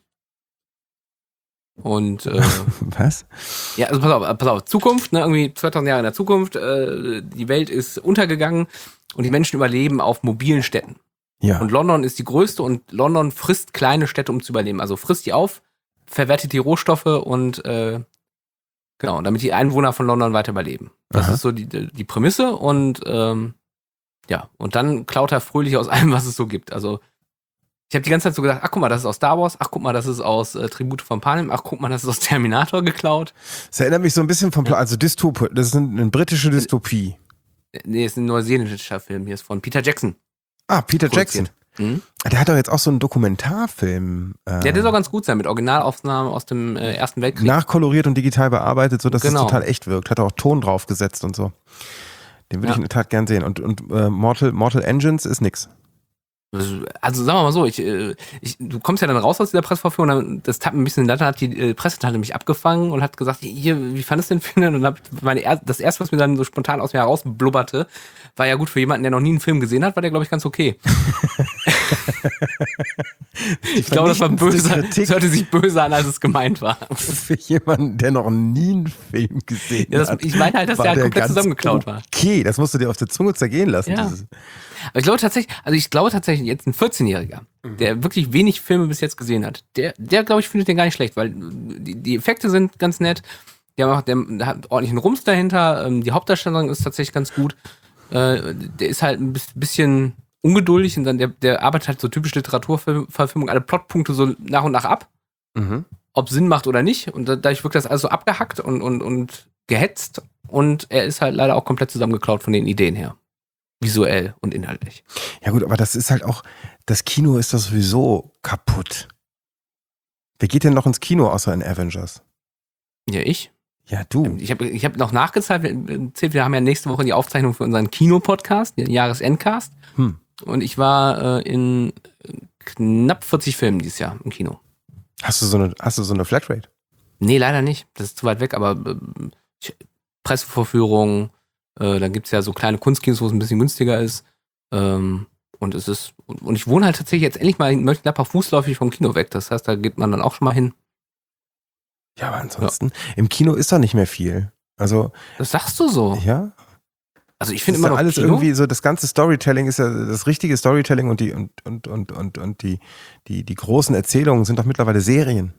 Und was? Ja, also pass auf, Zukunft, ne, irgendwie 2000 Jahre in der Zukunft, die Welt ist untergegangen und die Menschen überleben auf mobilen Städten. Ja. Und London ist die größte und London frisst kleine Städte, um zu überleben. Also frisst die auf, verwertet die Rohstoffe und genau, damit die Einwohner von London weiter überleben. Das ist so die Prämisse und ja, und dann klaut er fröhlich aus allem, was es so gibt. Also ich habe die ganze Zeit so gedacht, ach guck mal, das ist aus Star Wars, ach guck mal, das ist aus Tribute von Panem, ach guck mal, das ist aus Terminator geklaut. Das erinnert mich so ein bisschen also Dystopie, das ist eine britische Dystopie. Nee, ist ein neuseeländischer Film, hier ist von Peter Jackson. Ah, Peter Jackson. Mhm. Der hat doch jetzt auch so einen Dokumentarfilm. Ja, der soll ganz gut sein, mit Originalaufnahmen aus dem Ersten Weltkrieg. Nachkoloriert und digital bearbeitet, sodass es total echt wirkt. Hat auch Ton draufgesetzt und so. Den würde ich in der Tat gern sehen. Und Mortal Engines ist nix. Also sagen wir mal so, du kommst ja dann raus aus dieser Pressevorführung und das tat mir ein bisschen leid, hat die Pressetante mich abgefangen und hat gesagt, hier, wie fandest du den Film? Und das erste, was mir dann so spontan aus mir herausblubberte, war ja gut für jemanden, der noch nie einen Film gesehen hat, war der, glaube ich, ganz okay. Ich glaube, das war böse, das hörte sich böse an, als es gemeint war. Für jemanden, der noch nie einen Film gesehen hat. Ich meine halt, dass der halt komplett zusammengeklaut war. Okay, das musst du dir auf der Zunge zergehen lassen. Ja. Aber ich glaube tatsächlich, jetzt ein 14-Jähriger, der wirklich wenig Filme bis jetzt gesehen hat, der glaube ich, findet den gar nicht schlecht, weil die Effekte sind ganz nett, der hat ordentlichen Rums dahinter, die Hauptdarstellerin ist tatsächlich ganz gut, der ist halt ein bisschen ungeduldig und dann der arbeitet halt so typisch Literaturverfilmung, alle Plotpunkte so nach und nach ab, ob Sinn macht oder nicht, und dadurch wirkt das alles so abgehackt und gehetzt und er ist halt leider auch komplett zusammengeklaut von den Ideen her. Visuell und inhaltlich. Ja gut, aber das ist halt auch, das Kino ist doch sowieso kaputt. Wer geht denn noch ins Kino außer in Avengers? Ja, ich. Ja, du. Ich hab noch nachgezahlt, wir haben ja nächste Woche die Aufzeichnung für unseren Kino-Podcast, den Jahresendcast. Und ich war in knapp 40 Filmen dieses Jahr im Kino. Hast du so eine Flatrate? Nee, leider nicht. Das ist zu weit weg, aber Pressevorführungen, dann gibt's ja so kleine Kunstkinos, wo es ein bisschen günstiger ist. Und ich wohne halt tatsächlich jetzt endlich mal in Mönchengladbach fußläufig vom Kino weg. Das heißt, da geht man dann auch schon mal hin. Ja, aber ansonsten, im Kino ist doch nicht mehr viel. Also. Das sagst du so. Ja. Also ich finde immer noch alles Kino? Irgendwie so, das ganze Storytelling ist ja das richtige Storytelling und die großen Erzählungen sind doch mittlerweile Serien.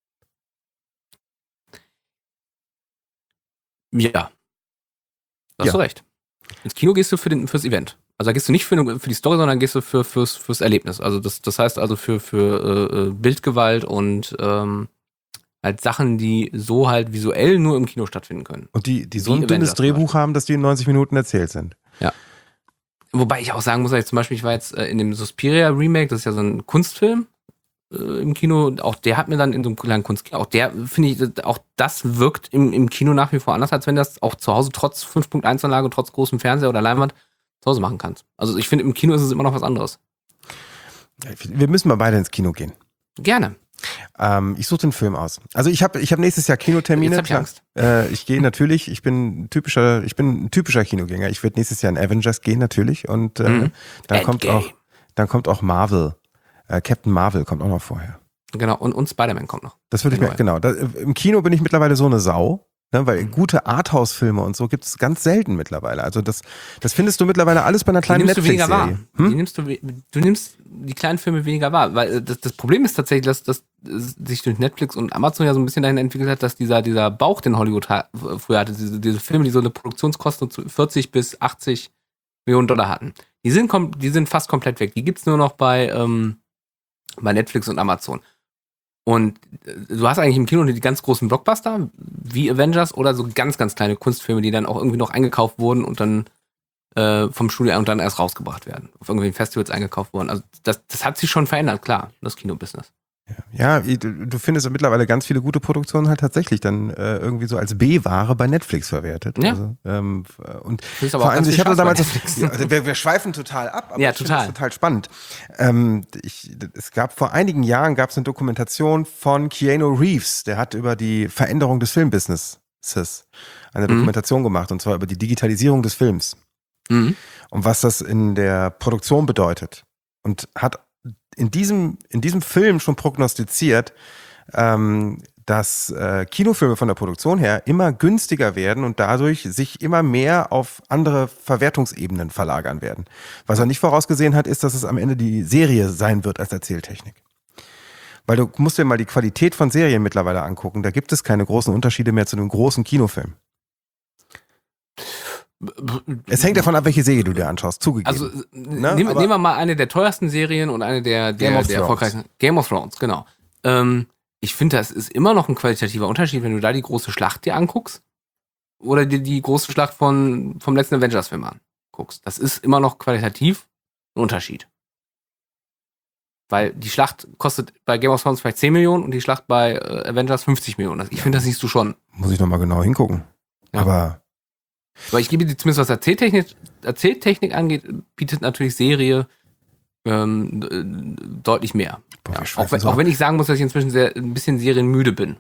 Ja. Da hast du recht. Ins Kino gehst du fürs Event. Also da gehst du nicht für die Story, sondern gehst du fürs Erlebnis. Also das heißt also für Bildgewalt und halt Sachen, die so halt visuell nur im Kino stattfinden können. Und die so ein dünnes Drehbuch haben, dass die in 90 Minuten erzählt sind. Ja. Wobei ich auch sagen muss, zum Beispiel, ich war jetzt in dem Suspiria Remake, das ist ja so ein Kunstfilm im Kino, auch der hat mir dann in so einem kleinen Kunstkino, auch der, finde ich, auch das wirkt im Kino nach wie vor anders, als wenn das auch zu Hause trotz 5.1 Anlage, trotz großem Fernseher oder Leinwand zu Hause machen kannst. Also ich finde, im Kino ist es immer noch was anderes. Wir müssen mal beide ins Kino gehen. Gerne. Ich suche den Film aus. Also ich hab nächstes Jahr Kinotermine. Jetzt hab ich Angst. Ich gehe natürlich, ich bin ein typischer Kinogänger. Ich werde nächstes Jahr in Avengers gehen natürlich und dann kommt auch Marvel. Captain Marvel kommt auch noch vorher. Genau, und Spider-Man kommt noch. Das würde ich mir, genau. Im Kino bin ich mittlerweile so eine Sau, ne, weil gute Arthouse-Filme und so gibt es ganz selten mittlerweile. Also das findest du mittlerweile alles bei einer kleinen Netflix-Serie. Du nimmst die kleinen Filme weniger wahr, weil das Problem ist tatsächlich, dass sich durch Netflix und Amazon ja so ein bisschen dahin entwickelt hat, dass dieser Bauch, den Hollywood früher hatte, diese Filme, die so eine Produktionskosten von 40 bis 80 Millionen Dollar hatten, die sind fast komplett weg. Die gibt's nur noch bei Netflix und Amazon. Und du hast eigentlich im Kino die ganz großen Blockbuster, wie Avengers oder so ganz, ganz kleine Kunstfilme, die dann auch irgendwie noch eingekauft wurden und dann vom Studio und dann erst rausgebracht werden. Auf irgendwelchen Festivals eingekauft wurden. Also das hat sich schon verändert, klar, das Kinobusiness. Ja, du findest mittlerweile ganz viele gute Produktionen halt tatsächlich dann irgendwie so als B-Ware bei Netflix verwertet. Ja. Also, und Findest aber vor auch allem, ganz ich viel hatte Spaß bei damals, Netflix. also wir schweifen total ab, aber Ja, ich finde das total. total spannend. Es gab vor einigen Jahren eine Dokumentation von Keanu Reeves, der hat über die Veränderung des Filmbusinesses eine Dokumentation gemacht, und zwar über die Digitalisierung des Films Mhm. und was das in der Produktion bedeutet. Und hat in diesem Film schon prognostiziert, dass Kinofilme von der Produktion her immer günstiger werden und dadurch sich immer mehr auf andere Verwertungsebenen verlagern werden. Was er nicht vorausgesehen hat, ist, dass es am Ende die Serie sein wird als Erzähltechnik. Weil du musst dir mal die Qualität von Serien mittlerweile angucken. Da gibt es keine großen Unterschiede mehr zu einem großen Kinofilm. Es hängt davon ab, welche Serie du dir anschaust, zugegeben. Also nehmen wir mal eine der teuersten Serien und eine der erfolgreichsten. Game of Thrones, genau. Ich finde, das ist immer noch ein qualitativer Unterschied, wenn du da die große Schlacht dir anguckst oder dir die große Schlacht vom letzten Avengers-Film anguckst. Das ist immer noch qualitativ ein Unterschied. Weil die Schlacht kostet bei Game of Thrones vielleicht 10 Millionen und die Schlacht bei Avengers 50 Millionen. Ich finde, das siehst du schon. Muss ich nochmal genau hingucken. Ja. Aber ich gebe dir zumindest, was Erzähltechnik angeht, bietet natürlich Serie deutlich mehr. Boah, Ja. Auch wenn ich sagen muss, dass ich inzwischen ein bisschen serienmüde bin.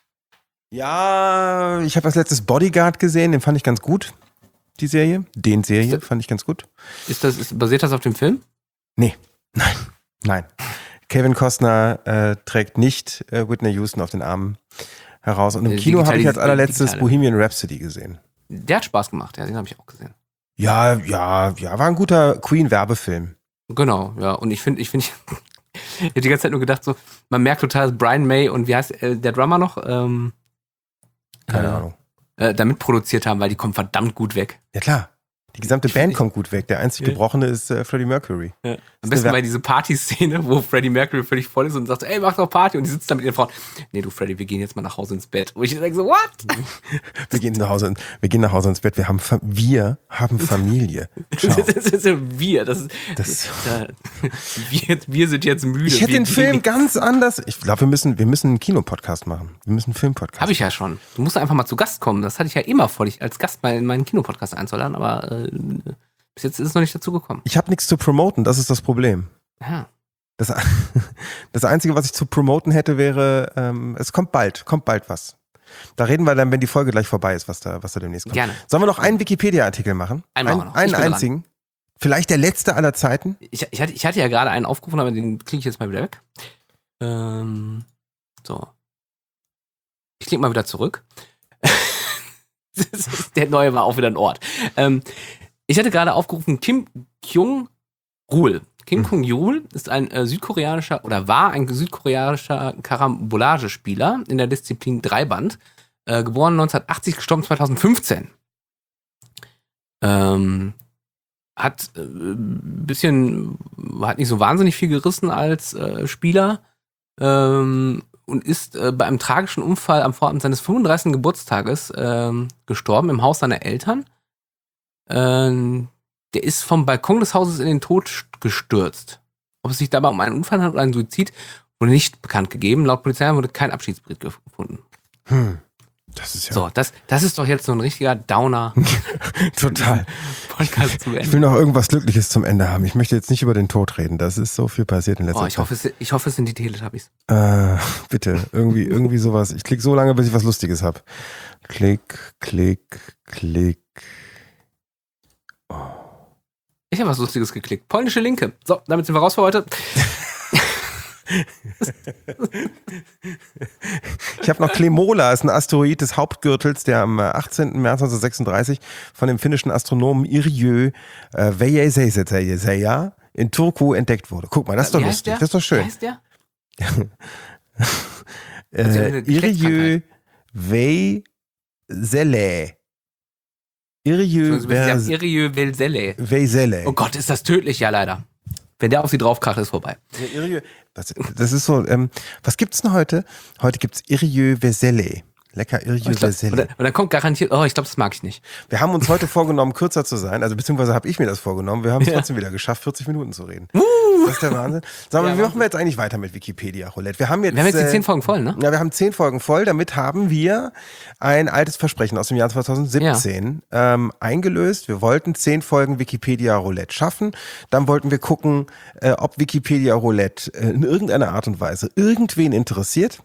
ja, ich habe als letztes Bodyguard gesehen, den fand ich ganz gut, die Serie. Fand ich ganz gut. Basiert das auf dem Film? Nee, nein. Kevin Costner trägt nicht Whitney Houston auf den Armen heraus. Und im Kino habe ich als allerletztes Bohemian Rhapsody gesehen. Der hat Spaß gemacht, ja, den habe ich auch gesehen. Ja, war ein guter Queen-Werbefilm. Genau, ja. Und ich habe die ganze Zeit nur gedacht, so, man merkt total, dass Brian May und wie heißt der Drummer noch? Keine Ahnung. Damit produziert haben, weil die kommen verdammt gut weg. Ja, klar. Die gesamte Band kommt gut weg. Der einzig Gebrochene ist Freddie Mercury. Ja. Am besten bei diese Partyszene, wo Freddie Mercury völlig voll ist und sagt, ey, mach doch Party. Und die sitzt da mit ihren Frauen. Nee, du Freddie, wir gehen jetzt mal nach Hause ins Bett. Und ich denke so, what? Wir gehen nach Hause ins Bett. Wir haben Familie. Ciao. Das ist wir. Wir sind jetzt müde. Ich hätte den Film ganz anders. Ich glaube, wir müssen einen Kinopodcast machen. Wir müssen einen Filmpodcast. Habe ich ja schon. Du musst einfach mal zu Gast kommen. Das hatte ich ja immer vor, dich als Gast mal in meinen Kinopodcast einzuladen, aber bis jetzt ist es noch nicht dazu gekommen. Ich habe nichts zu promoten, das ist das Problem. Ja. Das Einzige, was ich zu promoten hätte, wäre, es kommt bald was. Da reden wir dann, wenn die Folge gleich vorbei ist, was da demnächst kommt. Gerne. Sollen wir noch einen Wikipedia-Artikel machen? Einen einzigen? Vielleicht der letzte aller Zeiten? Ich hatte ja gerade einen aufgerufen, aber den klicke ich jetzt mal wieder weg. So. Ich klicke mal wieder zurück. Der neue war auch wieder ein Ort. Ich hatte gerade aufgerufen Kim Kyung-Rul. Kim Kyung-Rul ist ein südkoreanischer Karambolagesspieler in der Disziplin Dreiband. Geboren 1980, gestorben 2015. Hat nicht so wahnsinnig viel gerissen als Spieler und ist bei einem tragischen Unfall am Vorabend seines 35. Geburtstages gestorben im Haus seiner Eltern. Der ist vom Balkon des Hauses in den Tod gestürzt. Ob es sich dabei um einen Unfall handelt oder einen Suizid, wurde nicht bekannt gegeben. Laut Polizei wurde kein Abschiedsbrief gefunden. Das ist ja. So, das ist doch jetzt so ein richtiger Downer. Total. Podcast zu Ende. Ich will noch irgendwas Glückliches zum Ende haben. Ich möchte jetzt nicht über den Tod reden. Das ist so viel passiert in letzter Zeit. Ich hoffe, es sind die Teletubbies. Bitte, irgendwie sowas. Ich klicke so lange, bis ich was Lustiges habe. Klick. Oh. Ich habe was Lustiges geklickt. Polnische Linke. So, damit sind wir raus für heute. Ich habe noch Klemola, ist ein Asteroid des Hauptgürtels, der am 18. März 1936 von dem finnischen Astronomen Yrjö Väinämöinen in Turku entdeckt wurde. Guck mal, das ist doch lustig, das ist doch schön. Wie heißt der? Yrjö Väisälä. Yrjö Väisälä. Oh Gott, ist das tödlich, ja leider. Wenn der auf sie draufkracht, ist vorbei. Das ist so, was gibt's denn heute? Heute gibt's Yrjö Väisälä. Lecker Und Irjüverselle. dann kommt garantiert, ich glaube, das mag ich nicht. Wir haben uns heute vorgenommen, kürzer zu sein. Also beziehungsweise habe ich mir das vorgenommen. Wir haben es trotzdem wieder geschafft, 40 Minuten zu reden. Das ist der Wahnsinn. Sag mal, wie machen wir jetzt eigentlich weiter mit Wikipedia Roulette? Wir haben jetzt die 10 Folgen voll, ne? Ja, wir haben 10 Folgen voll. Damit haben wir ein altes Versprechen aus dem Jahr 2017 eingelöst. Wir wollten 10 Folgen Wikipedia Roulette schaffen. Dann wollten wir gucken, ob Wikipedia Roulette in irgendeiner Art und Weise irgendwen interessiert.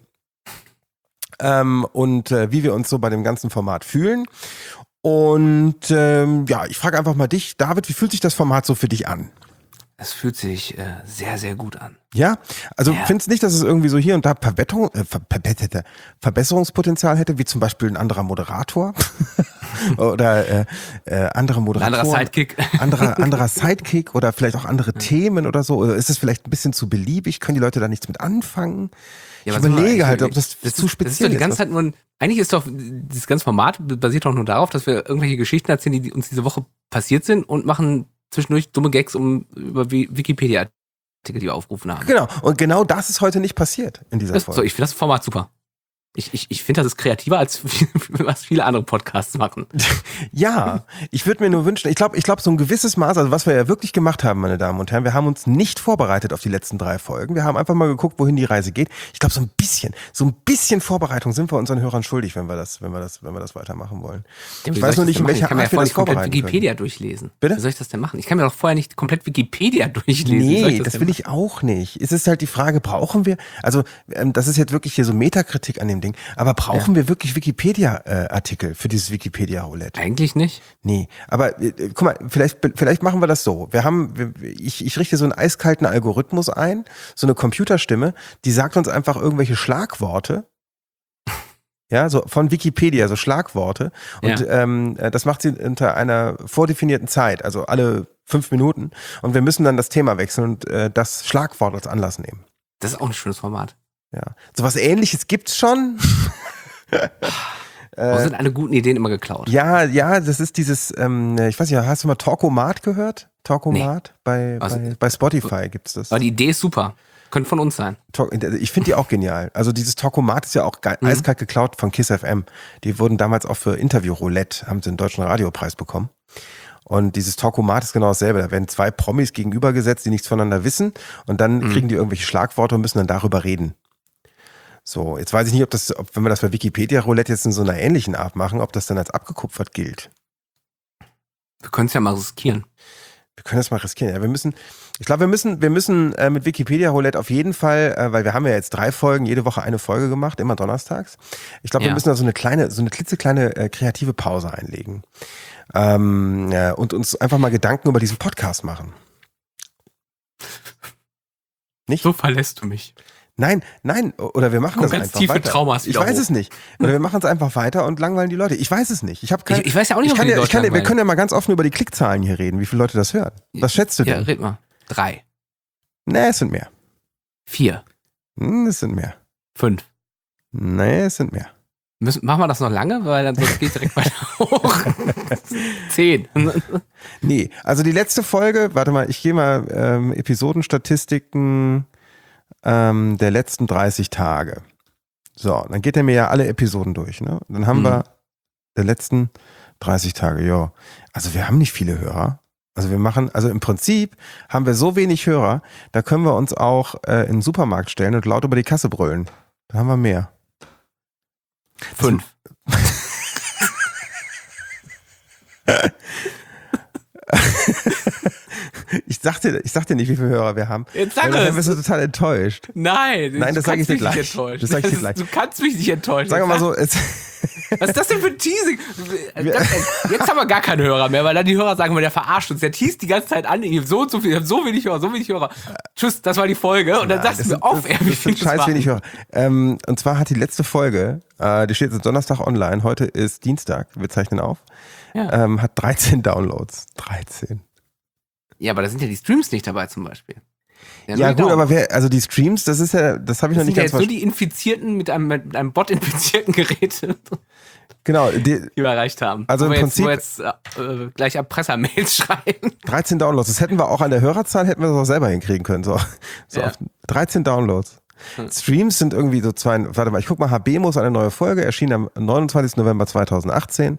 Und wie wir uns so bei dem ganzen Format fühlen. Und ich frage einfach mal dich, David, wie fühlt sich das Format so für dich an? Es fühlt sich sehr, sehr gut an. Ja? Also findest du nicht, dass es irgendwie so hier und da Verbesserungspotenzial hätte, wie zum Beispiel ein anderer Moderator? Oder andere Moderatoren? Ein anderer Sidekick. Anderer Sidekick oder vielleicht auch andere Themen oder so? Oder ist es vielleicht ein bisschen zu beliebig? Können die Leute da nichts mit anfangen? Ja, ich überlege halt, ob das zu speziell ist. Das ist doch die ganze Zeit nur eigentlich ist doch, dieses ganze Format basiert doch nur darauf, dass wir irgendwelche Geschichten erzählen, die uns diese Woche passiert sind und machen zwischendurch dumme Gags über Wikipedia-Artikel, die wir aufgerufen haben. Genau, und genau das ist heute nicht passiert in dieser Folge. So, ich finde das Format super. Ich finde, das ist kreativer, als was viele andere Podcasts machen. Ja, ich würde mir nur wünschen, ich glaube, so ein gewisses Maß, also was wir ja wirklich gemacht haben, meine Damen und Herren, wir haben uns nicht vorbereitet auf die letzten 3 Folgen. Wir haben einfach mal geguckt, wohin die Reise geht. Ich glaube, so ein bisschen Vorbereitung sind wir unseren Hörern schuldig, wenn wir das weitermachen wollen. Ja, ich weiß nur nicht, in welcher Art wir das komplett vorbereiten Wikipedia durchlesen. Bitte? Wie soll ich das denn machen? Ich kann mir doch vorher nicht komplett Wikipedia durchlesen. Nee, das will ich auch nicht. Es ist halt die Frage, brauchen wir, also das ist jetzt wirklich hier so Metakritik an dem Ding, aber brauchen wir wirklich Wikipedia-Artikel für dieses Wikipedia-Roulette? Eigentlich nicht. Nee, aber guck mal, vielleicht machen wir das so. Ich richte so einen eiskalten Algorithmus ein, so eine Computerstimme, die sagt uns einfach irgendwelche Schlagworte. Ja, so von Wikipedia, so Schlagworte. Und das macht sie unter einer vordefinierten Zeit, also alle 5 Minuten. Und wir müssen dann das Thema wechseln und das Schlagwort als Anlass nehmen. Das ist auch ein schönes Format. Ja, sowas Ähnliches gibt's schon. Wo sind alle guten Ideen immer geklaut? Ja, das ist dieses, ich weiß nicht, hast du mal Talkomat gehört? Talkomat? Nee. Bei Spotify gibt's das. Aber die Idee ist super. Könnte von uns sein. Ich finde die auch genial. Also dieses Talkomat ist ja auch eiskalt geklaut von KISS FM. Die wurden damals auch für Interview Roulette, haben sie den Deutschen Radiopreis bekommen. Und dieses Talkomat ist genau dasselbe. Da werden 2 Promis gegenübergesetzt, die nichts voneinander wissen. Und dann kriegen die irgendwelche Schlagworte und müssen dann darüber reden. So, jetzt weiß ich nicht, ob wenn wir das bei Wikipedia Roulette jetzt in so einer ähnlichen Art machen, ob das dann als abgekupfert gilt. Wir können es ja mal riskieren. Wir können das mal riskieren. Ja, wir müssen mit Wikipedia Roulette auf jeden Fall, weil wir haben ja jetzt 3 Folgen, jede Woche eine Folge gemacht, immer donnerstags. Ich glaube, wir müssen da so eine klitzekleine kreative Pause einlegen. Und uns einfach mal Gedanken über diesen Podcast machen. Nicht? So verlässt du mich. Nein, oder wir machen das einfach tiefe weiter. Traumas ich weiß es nicht. Oder wir machen es einfach weiter und langweilen die Leute. Ich weiß es nicht. Ich weiß ja auch nicht, wir können ja mal ganz offen über die Klickzahlen hier reden, wie viele Leute das hören. Was schätzt du denn? Ja, red mal. 3. Nee, es sind mehr. 4. Es sind mehr. 5. Nee, es sind mehr. Machen wir das noch lange, weil dann sonst geht direkt weiter hoch. 10. Nee, also die letzte Folge, warte mal, ich gehe mal Episodenstatistiken der letzten 30 Tage. So, dann geht er mir ja alle Episoden durch, ne? Dann haben wir der letzten 30 Tage, ja. Also wir haben nicht viele Hörer. Also im Prinzip haben wir so wenig Hörer, da können wir uns auch in den Supermarkt stellen und laut über die Kasse brüllen. Da haben wir mehr. 5. Ich sag dir nicht, wie viele Hörer wir haben. Jetzt sag es. Dann bist du total enttäuscht. Nein, das sage ich dir gleich. Das sag ich dir gleich. Du kannst mich nicht enttäuschen. Sagen wir mal so. Was ist das denn für ein Teasing? Jetzt haben wir gar keine Hörer mehr, weil dann die Hörer sagen, der verarscht uns. Der teast die ganze Zeit an. Ich habe so und so viel, ich habe so wenig Hörer. Tschüss, das war die Folge. Und dann sagst du mir auf, wie viel scheiß wenig Hörer. Und zwar hat die letzte Folge, die steht jetzt Donnerstag online, heute ist Dienstag, wir zeichnen auf, hat 13 Downloads. 13. Ja, aber da sind ja die Streams nicht dabei zum Beispiel. Ja gut, aber die Streams, das habe ich noch nicht ganz verstanden. Das sind nur die Infizierten mit einem Bot-infizierten Gerät, genau, die wir erreicht haben. Also im Prinzip jetzt gleich Erpresser-Mails schreiben. 13 Downloads, das hätten wir auch an der Hörerzahl, hätten wir das auch selber hinkriegen können. So ja. auf 13 Downloads. Streams sind irgendwie so warte mal, ich guck mal, Habemos, eine neue Folge, erschien am 29. November 2018.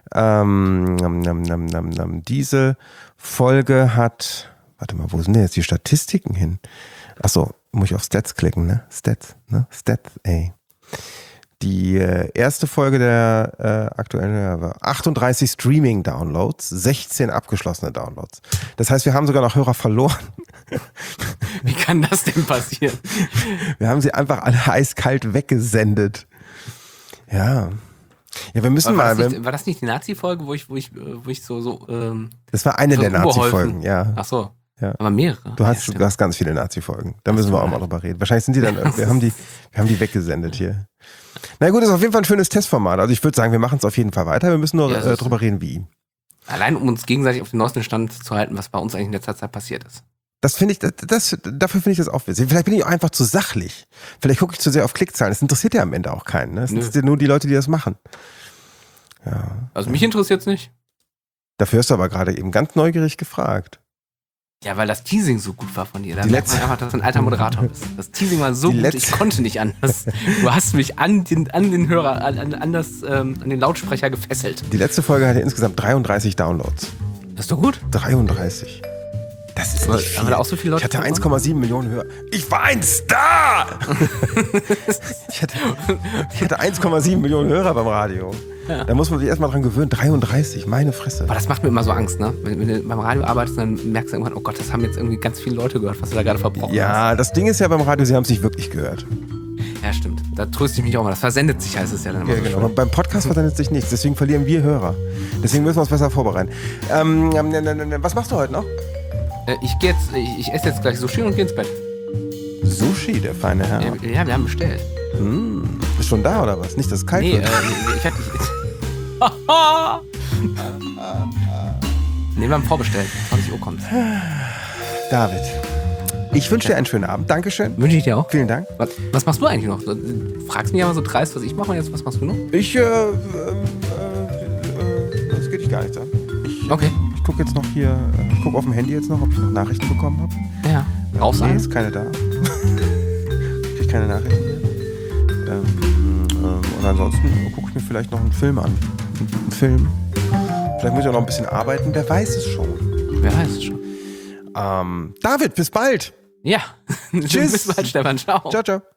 Diese Folge hat, warte mal, wo sind denn jetzt die Statistiken hin? Achso, muss ich auf Stats klicken, ne? Stats, ey. Die erste Folge der aktuellen war 38 Streaming-Downloads, 16 abgeschlossene Downloads. Das heißt, wir haben sogar noch Hörer verloren. Wie kann das denn passieren? Wir haben sie einfach alle eiskalt weggesendet. Ja. Ja, wir müssen war das nicht die Nazi-Folge, wo ich so das war eine der Nazi-Folgen, ja. Ach so. Ja. Aber mehrere. Du hast ganz viele Nazi-Folgen. Da müssen wir auch mal drüber reden. Wahrscheinlich sind die dann, wir haben die weggesendet hier. Na gut, das ist auf jeden Fall ein schönes Testformat. Also ich würde sagen, wir machen es auf jeden Fall weiter. Wir müssen nur drüber reden, wie. Allein um uns gegenseitig auf den neuesten Stand zu halten, was bei uns eigentlich in letzter Zeit passiert ist. Das finde ich, dafür finde ich das auch witzig. Vielleicht bin ich auch einfach zu sachlich. Vielleicht gucke ich zu sehr auf Klickzahlen. Das interessiert ja am Ende auch keinen. Ne? Das interessiert nur die Leute, die das machen. Ja. Also mich interessiert es nicht. Dafür hast du aber gerade eben ganz neugierig gefragt. Ja, weil das Teasing so gut war von dir. Da merkt man einfach, dass du ein alter Moderator bist. Das Teasing war so gut, ich konnte nicht anders. Du hast mich an den Hörer, an den Lautsprecher gefesselt. Die letzte Folge hatte insgesamt 33 Downloads. Das ist doch gut. 33. Das ist nicht viel. Haben da auch so viele Leute? Ich hatte 1,7 Millionen Hörer. Ich war ein Star! ich hatte 1,7 Millionen Hörer beim Radio. Ja. Da muss man sich erstmal dran gewöhnen. 33, meine Fresse. Aber das macht mir immer so Angst, ne? Wenn du beim Radio arbeitest, dann merkst du irgendwann, oh Gott, das haben jetzt irgendwie ganz viele Leute gehört, was du da gerade verbrochen hast. Ja, das Ding ist ja beim Radio, sie haben es nicht wirklich gehört. Ja, stimmt. Da tröste ich mich auch mal. Das versendet sich, heißt es ja dann immer. Ja, genau. Aber beim Podcast versendet sich nichts. Deswegen verlieren wir Hörer. Deswegen müssen wir uns besser vorbereiten. Was machst du heute noch? Ich esse jetzt gleich Sushi und gehe ins Bett. Sushi, der feine Herr. Ja, wir haben bestellt. Ist schon da oder was? Nicht, dass es kalt wird? Wir haben vorbestellt. 20 Uhr kommt's. David, ich wünsche dir einen schönen Abend. Dankeschön. Wünsche ich dir auch. Vielen Dank. Was machst du eigentlich noch? Du fragst mich ja mal so dreist, was ich mache. Jetzt, was machst du noch? Das geht dich gar nichts an. Okay. Ich gucke jetzt noch hier, ich gucke auf dem Handy jetzt noch, ob ich noch Nachrichten bekommen habe. Ja. Raus Nee, ist keine da. Ich krieg keine Nachrichten mehr. Und ansonsten gucke ich mir vielleicht noch einen Film an. Einen Film. Vielleicht muss ich auch noch ein bisschen arbeiten. Wer weiß es schon. Wer weiß es schon. David, bis bald. Ja. Tschüss. Bis bald, Stefan. Ciao. Ciao, ciao.